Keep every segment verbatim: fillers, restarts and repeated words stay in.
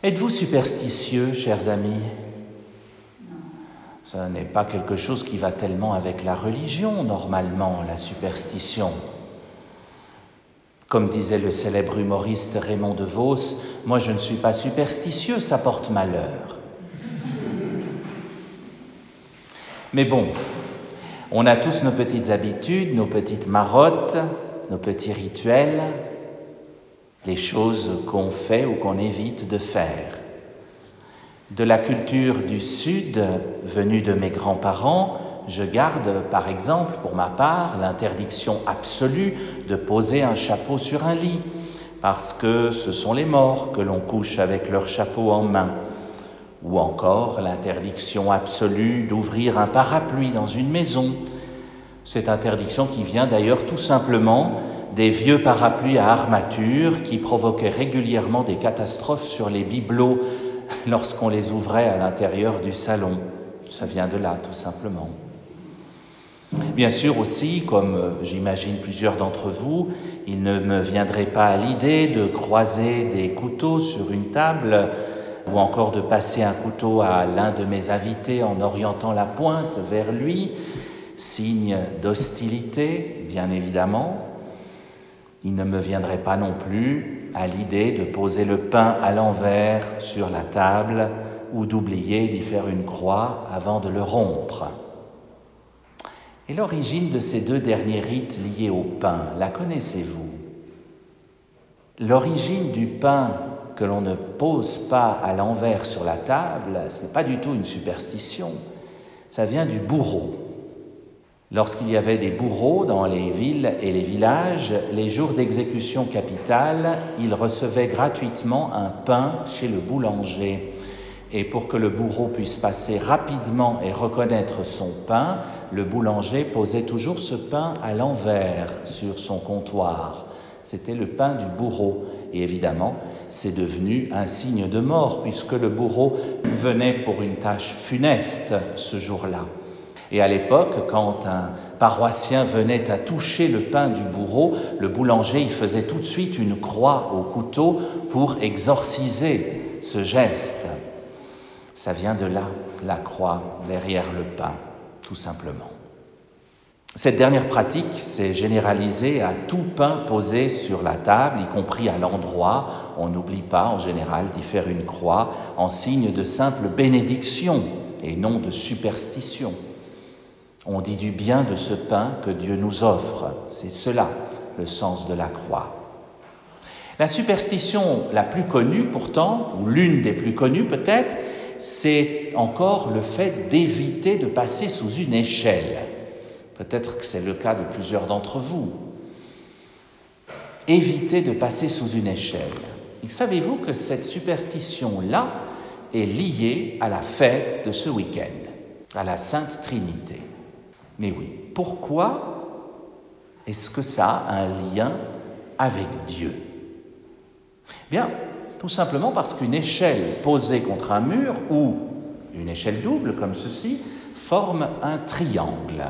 Êtes-vous superstitieux, chers amis ? Ce n'est pas quelque chose qui va tellement avec la religion, normalement, la superstition. Comme disait le célèbre humoriste Raymond DeVos, « Moi, je ne suis pas superstitieux, ça porte malheur. » Mais bon, on a tous nos petites habitudes, nos petites marottes, nos petits rituels, les choses qu'on fait ou qu'on évite de faire. De la culture du Sud, venue de mes grands-parents, je garde, par exemple, pour ma part, l'interdiction absolue de poser un chapeau sur un lit, parce que ce sont les morts que l'on couche avec leur chapeau en main. Ou encore l'interdiction absolue d'ouvrir un parapluie dans une maison. Cette interdiction qui vient d'ailleurs tout simplement des vieux parapluies à armature qui provoquaient régulièrement des catastrophes sur les bibelots lorsqu'on les ouvrait à l'intérieur du salon. Ça vient de là, tout simplement. Bien sûr aussi, comme j'imagine plusieurs d'entre vous, il ne me viendrait pas à l'idée de croiser des couteaux sur une table ou encore de passer un couteau à l'un de mes invités en orientant la pointe vers lui, signe d'hostilité, bien évidemment. Il ne me viendrait pas non plus à l'idée de poser le pain à l'envers sur la table ou d'oublier d'y faire une croix avant de le rompre. Et l'origine de ces deux derniers rites liés au pain, la connaissez-vous ? L'origine du pain que l'on ne pose pas à l'envers sur la table, ce n'est pas du tout une superstition, ça vient du bourreau. Lorsqu'il y avait des bourreaux dans les villes et les villages, les jours d'exécution capitale, ils recevaient gratuitement un pain chez le boulanger. Et pour que le bourreau puisse passer rapidement et reconnaître son pain, le boulanger posait toujours ce pain à l'envers sur son comptoir. C'était le pain du bourreau. Et évidemment, c'est devenu un signe de mort, puisque le bourreau venait pour une tâche funeste ce jour-là. Et à l'époque, quand un paroissien venait à toucher le pain du bourreau, le boulanger il faisait tout de suite une croix au couteau pour exorciser ce geste. Ça vient de là, la croix derrière le pain, tout simplement. Cette dernière pratique s'est généralisée à tout pain posé sur la table, y compris à l'endroit. On n'oublie pas en général d'y faire une croix en signe de simple bénédiction et non de superstition. On dit du bien de ce pain que Dieu nous offre. C'est cela, le sens de la croix. La superstition la plus connue pourtant, ou l'une des plus connues peut-être, c'est encore le fait d'éviter de passer sous une échelle. Peut-être que c'est le cas de plusieurs d'entre vous. Éviter de passer sous une échelle. Et savez-vous que cette superstition-là est liée à la fête de ce week-end, à la Sainte Trinité. Mais oui, pourquoi est-ce que ça a un lien avec Dieu ? Bien, tout simplement parce qu'une échelle posée contre un mur ou une échelle double comme ceci forme un triangle.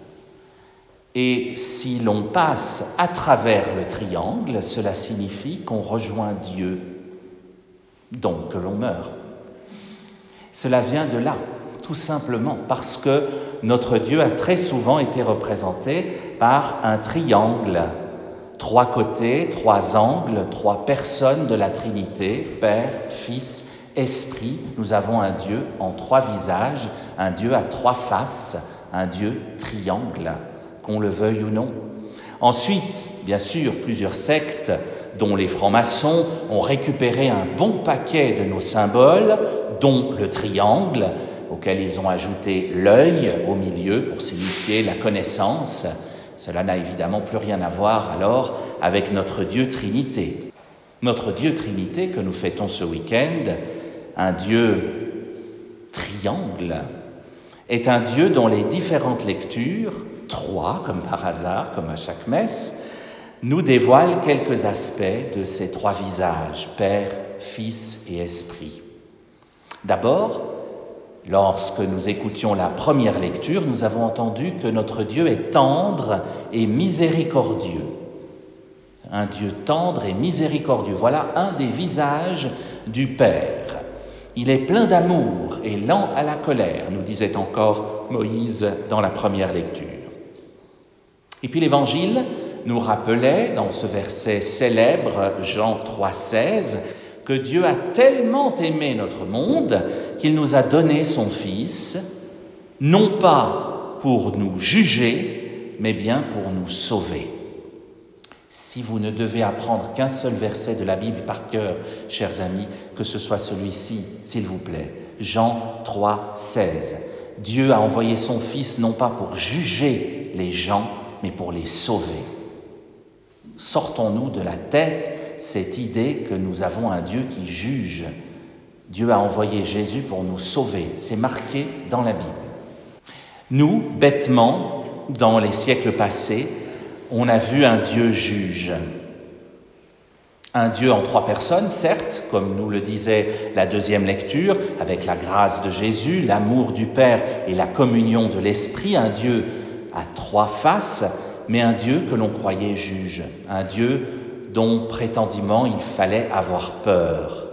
Et si l'on passe à travers le triangle, cela signifie qu'on rejoint Dieu, donc que l'on meurt. Cela vient de là, tout simplement, parce que notre Dieu a très souvent été représenté par un triangle. Trois côtés, trois angles, trois personnes de la Trinité, Père, Fils, Esprit. Nous avons un Dieu en trois visages, un Dieu à trois faces, un Dieu triangle, qu'on le veuille ou non. Ensuite, bien sûr, plusieurs sectes, dont les francs-maçons, ont récupéré un bon paquet de nos symboles, dont le triangle, auquel ils ont ajouté l'œil au milieu pour signifier la connaissance. Cela n'a évidemment plus rien à voir alors avec notre Dieu Trinité. Notre Dieu Trinité que nous fêtons ce week-end, un Dieu triangle, est un Dieu dont les différentes lectures, trois comme par hasard, comme à chaque messe, nous dévoilent quelques aspects de ces trois visages, Père, Fils et Esprit. D'abord, lorsque nous écoutions la première lecture, nous avons entendu que notre Dieu est tendre et miséricordieux. Un Dieu tendre et miséricordieux, voilà un des visages du Père. Il est plein d'amour et lent à la colère, nous disait encore Moïse dans la première lecture. Et puis l'Évangile nous rappelait, dans ce verset célèbre, Jean trois seize, que Dieu a tellement aimé notre monde qu'il nous a donné son Fils, non pas pour nous juger, mais bien pour nous sauver. Si vous ne devez apprendre qu'un seul verset de la Bible par cœur, chers amis, que ce soit celui-ci, s'il vous plaît, Jean trois seize. Dieu a envoyé son Fils non pas pour juger les gens, mais pour les sauver. Sortons-nous de la tête cette idée que nous avons un Dieu qui juge. Dieu a envoyé Jésus pour nous sauver. C'est marqué dans la Bible. Nous, bêtement, dans les siècles passés, on a vu un Dieu juge. Un Dieu en trois personnes, certes, comme nous le disait la deuxième lecture, avec la grâce de Jésus, l'amour du Père et la communion de l'Esprit, un Dieu à trois faces, mais un Dieu que l'on croyait juge, un Dieu dont prétendument il fallait avoir peur.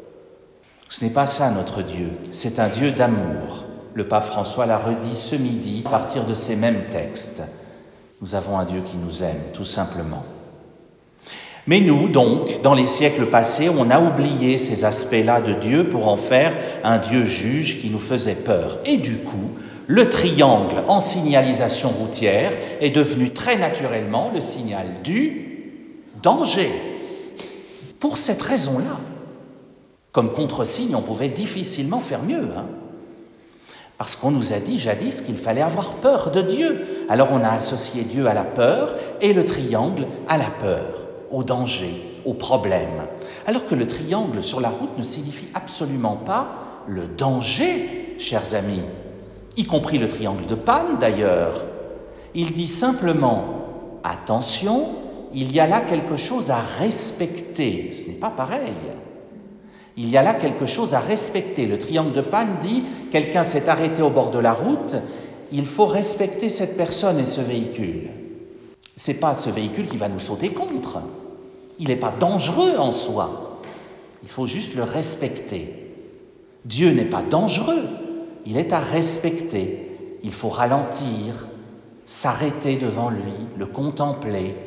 Ce n'est pas ça notre Dieu, c'est un Dieu d'amour. Le pape François l'a redit ce midi à partir de ces mêmes textes. Nous avons un Dieu qui nous aime, tout simplement. Mais nous, donc, dans les siècles passés, on a oublié ces aspects-là de Dieu pour en faire un Dieu juge qui nous faisait peur. Et du coup, le triangle en signalisation routière est devenu très naturellement le signal du danger. Pour cette raison-là, comme contre-signe, on pouvait difficilement faire mieux, hein. Parce qu'on nous a dit jadis qu'il fallait avoir peur de Dieu. Alors on a associé Dieu à la peur et le triangle à la peur, au danger, au problème. Alors que le triangle sur la route ne signifie absolument pas le danger, chers amis, y compris le triangle de panne d'ailleurs. Il dit simplement « Attention, il y a là quelque chose à respecter ». Ce n'est pas pareil. Il y a là quelque chose à respecter. Le triangle de panne dit « Quelqu'un s'est arrêté au bord de la route, il faut respecter cette personne et ce véhicule ». Ce n'est pas ce véhicule qui va nous sauter contre. Il n'est pas dangereux en soi. Il faut juste le respecter. Dieu n'est pas dangereux. Il est à respecter. Il faut ralentir, s'arrêter devant lui, le contempler.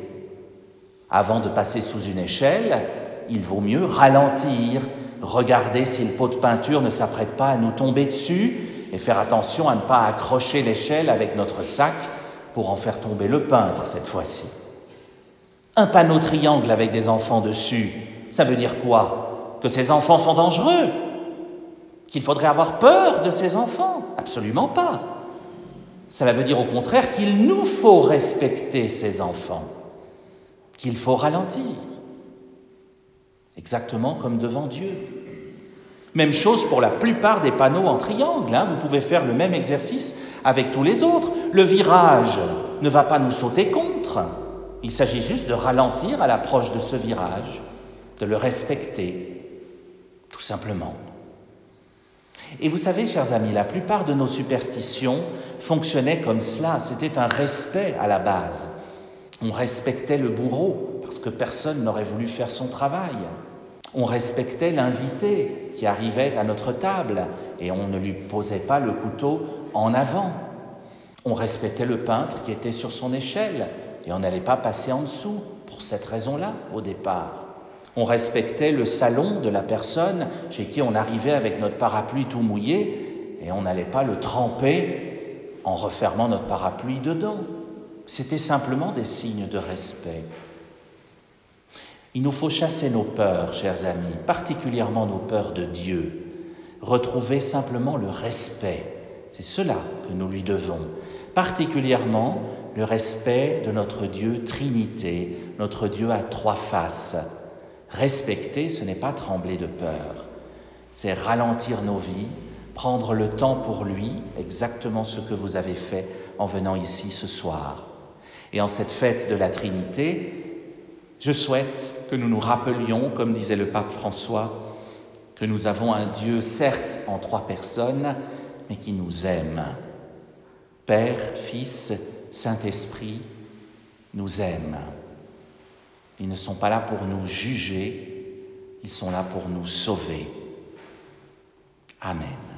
Avant de passer sous une échelle, il vaut mieux ralentir, regarder si le pot de peinture ne s'apprête pas à nous tomber dessus et faire attention à ne pas accrocher l'échelle avec notre sac pour en faire tomber le peintre cette fois-ci. Un panneau triangle avec des enfants dessus, ça veut dire quoi? Que ces enfants sont dangereux? Qu'il faudrait avoir peur de ces enfants? Absolument pas. Cela veut dire au contraire qu'il nous faut respecter ces enfants, qu'il faut ralentir. Exactement comme devant Dieu. Même chose pour la plupart des panneaux en triangle, hein. Vous pouvez faire le même exercice avec tous les autres. Le virage ne va pas nous sauter contre. Il s'agit juste de ralentir à l'approche de ce virage, de le respecter, tout simplement. Et vous savez, chers amis, la plupart de nos superstitions fonctionnaient comme cela. C'était un respect à la base. On respectait le bourreau parce que personne n'aurait voulu faire son travail. On respectait l'invité qui arrivait à notre table et on ne lui posait pas le couteau en avant. On respectait le peintre qui était sur son échelle et on n'allait pas passer en dessous pour cette raison-là au départ. On respectait le salon de la personne chez qui on arrivait avec notre parapluie tout mouillé et on n'allait pas le tremper en refermant notre parapluie dedans. C'était simplement des signes de respect. Il nous faut chasser nos peurs, chers amis, particulièrement nos peurs de Dieu. Retrouver simplement le respect. C'est cela que nous lui devons. Particulièrement le respect de notre Dieu Trinité, notre Dieu à trois faces. Respecter, ce n'est pas trembler de peur. C'est ralentir nos vies, prendre le temps pour lui, exactement ce que vous avez fait en venant ici ce soir. Et en cette fête de la Trinité, je souhaite que nous nous rappelions, comme disait le pape François, que nous avons un Dieu, certes, en trois personnes, mais qui nous aime. Père, Fils, Saint-Esprit nous aiment. Ils ne sont pas là pour nous juger, ils sont là pour nous sauver. Amen.